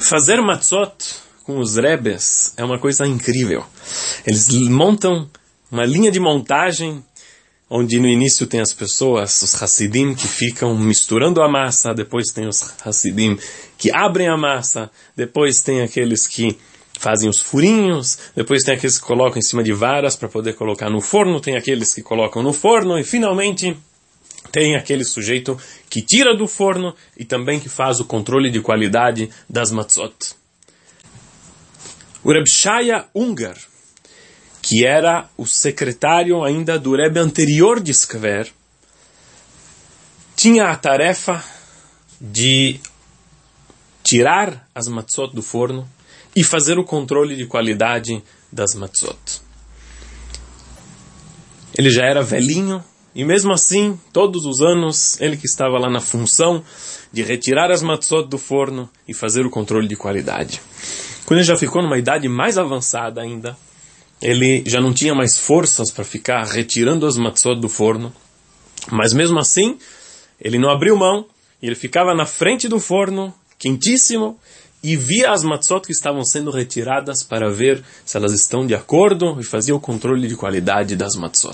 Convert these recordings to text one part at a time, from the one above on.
Fazer matzot com os rebes é uma coisa incrível. Eles montam uma linha de montagem onde no início tem as pessoas, os Hassidim, que ficam misturando a massa, depois tem os Hassidim que abrem a massa, depois tem aqueles que fazem os furinhos, depois tem aqueles que colocam em cima de varas para poder colocar no forno, tem aqueles que colocam no forno e finalmente tem aquele sujeito que tira do forno e também que faz o controle de qualidade das matzot. O Reb Shaya Unger, que era o secretário ainda do Rebbe anterior de Skver, tinha a tarefa de tirar as matzot do forno e fazer o controle de qualidade das matzot. Ele já era velhinho, e mesmo assim, todos os anos, ele que estava lá na função de retirar as matzot do forno e fazer o controle de qualidade. Quando ele já ficou numa idade mais avançada ainda, ele já não tinha mais forças para ficar retirando as matzot do forno, mas mesmo assim, ele não abriu mão, e ele ficava na frente do forno, quentíssimo, e via as matzot que estavam sendo retiradas para ver se elas estão de acordo e fazia o controle de qualidade das matzot.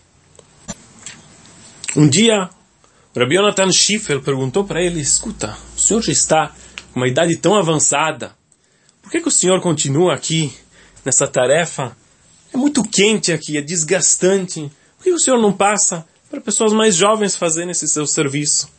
Um dia, o Rabbi Yonatan Schiffer perguntou para ele: escuta, o senhor já está com uma idade tão avançada, por que o senhor continua aqui nessa tarefa? É muito quente aqui, é desgastante. Por que o senhor não passa para pessoas mais jovens fazerem esse seu serviço?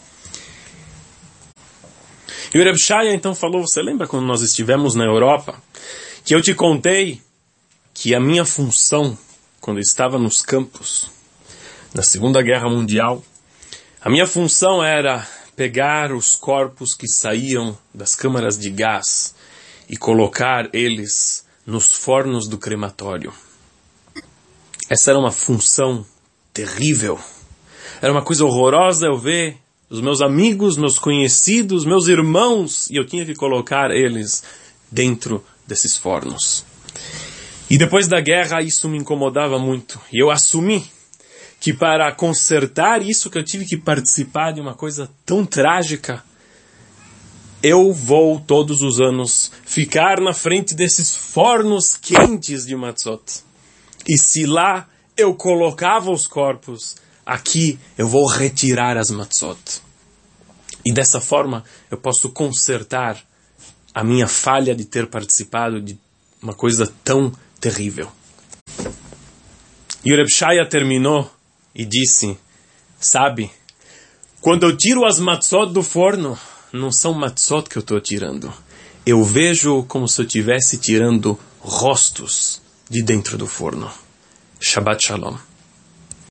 E o Reb Shaya então falou: você lembra quando nós estivemos na Europa, que eu te contei que a minha função, quando eu estava nos campos, na Segunda Guerra Mundial, a minha função era pegar os corpos que saíam das câmaras de gás e colocar eles nos fornos do crematório. Essa era uma função terrível. Era uma coisa horrorosa eu ver os meus amigos, meus conhecidos, meus irmãos, e eu tinha que colocar eles dentro desses fornos. E depois da guerra isso me incomodava muito. E eu assumi que para consertar isso que eu tive que participar de uma coisa tão trágica, eu vou todos os anos ficar na frente desses fornos quentes de matzot. E se lá eu colocava os corpos, aqui eu vou retirar as matzot. E dessa forma eu posso consertar a minha falha de ter participado de uma coisa tão terrível. E o Reb Shaya terminou e disse: sabe, quando eu tiro as matzot do forno, não são matzot que eu estou tirando. Eu vejo como se eu estivesse tirando rostos de dentro do forno. Shabbat Shalom.